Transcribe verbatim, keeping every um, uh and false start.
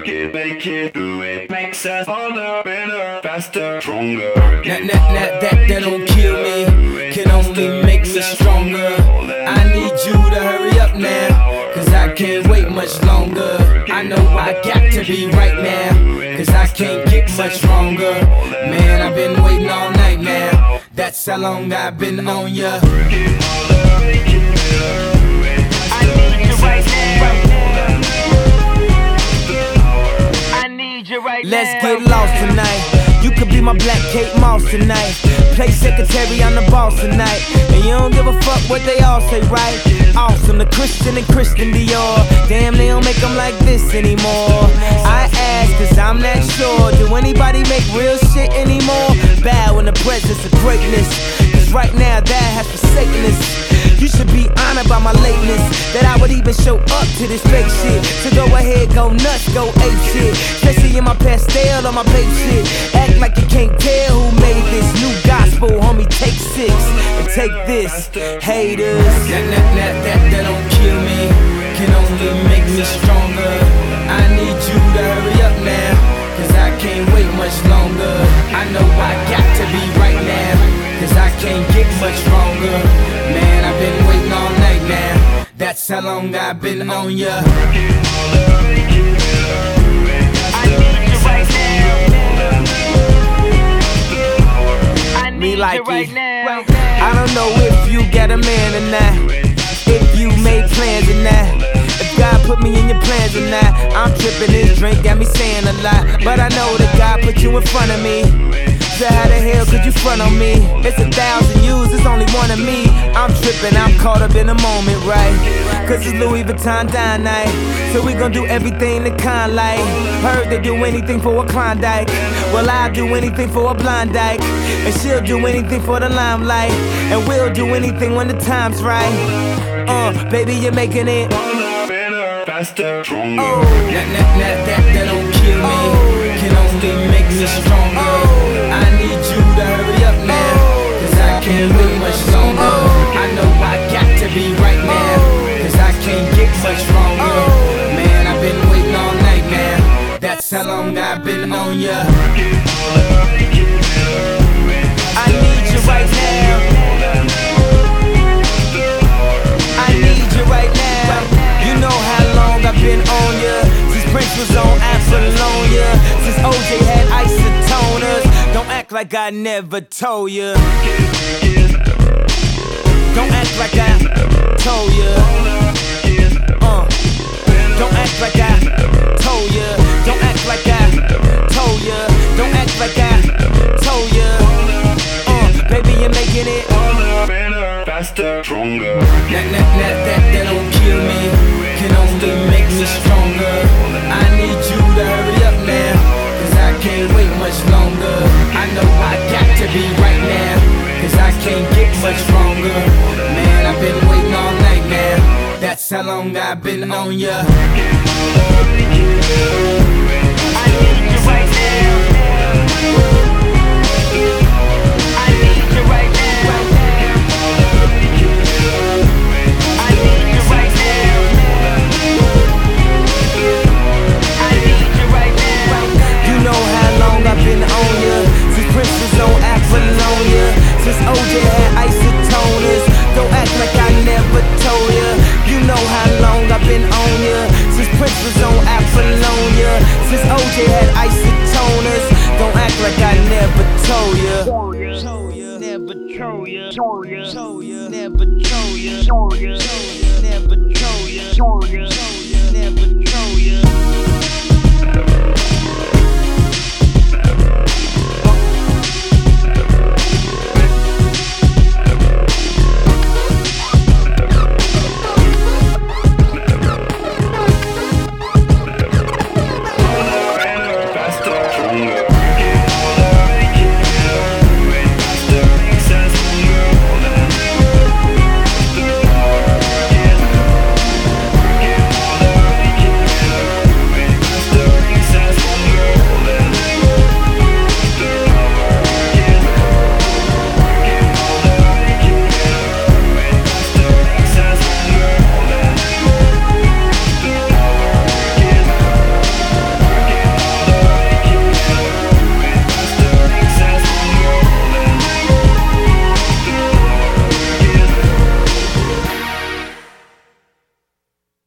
work it, make it, do it. Makes us harder, better, faster, stronger. That, that, that, that, that don't kill me, can only make me stronger. I need you to hurry up now, cause I can't wait much longer. I know I got to be right now, cause I can't get much stronger. Man, I've been waiting all night now, that's how long I've been on ya. I need you right now. I need you right now. Let's get lost tonight. You could be my black Kate Moss tonight. Play secretary, I'm the boss tonight. And you don't give a fuck what they all say, right? Awesome, the Christian and Christian Dior. Damn, they don't make them like this anymore. I ask, cause I'm not sure. Do anybody make real shit anymore? Bow in the presence of greatness, cause right now that has forsaken us. You should be honored by my lateness, that I would even show up to this fake shit. So go ahead, go nuts, go ape shit. Especially in my pastel or my babe shit. Act like you can't tell who made this new gospel, homie. Take six and take this, haters. That, that, that, that, that don't kill me, can only make me stronger. I need you to hurry up now, cause I can't wait much longer. I know I got to be right now, cause I can't get much stronger. Man, I've been waiting all night now, that's how long I've been on ya. I need you right now. I need like you right it. now. I don't know if you got a man or not, if you made plans or not, if God put me in your plans or not. I'm tripping, this drink got me saying a lot, but I know that God put you in front of me. So how the hell could you front on me? It's a thousand yous, it's only one of me. I'm tripping, I'm caught up in the moment, right? Cause it's Louis Vuitton dine night, so we gon' do everything the kind like. Heard they do anything for a Klondike, well I'll do anything for a blind dyke. And she'll do anything for the limelight, and we'll do anything when the time's right. Uh, baby, you're making it Better, faster, stronger. oh. That, that, that, that, that don't kill me, oh. Can only make me stronger. oh. I need you to hurry up now, cause I can't wait much longer. oh. I know I got to be right now, cause I can't get much stronger. oh. Man, I've been waiting all night now, that's how long I've been on ya. I need you right now, I need you right now. You know how long I've been on ya, since Prince was on Apollonia, since O J had isotoners. Don't act like I never told ya, don't act like I told ya. uh, Don't act like I told ya, don't act like I told ya, don't act like I told ya. uh, Baby, you're making it Better, faster, stronger. That, that, that, that, that don't kill me, can only make me stronger. I need you to hurry up now, cause I can't wait much longer. I know I got to be right now, cause I can't get much stronger. Man, I've been waiting all night now, that's how long I've been on ya. I need you right now. I need you right now. I need you right now. I need you right now. You know how long I've been on ya, since Prince was on Apollonia, since O J had isotoners. Don't act like I never told ya. You know how long I've been on ya, since Prince was on Apollonia, since O J had isotoners. Don't act like I never told ya. Told ya, never told ya. Told ya, never told ya. Never told ya.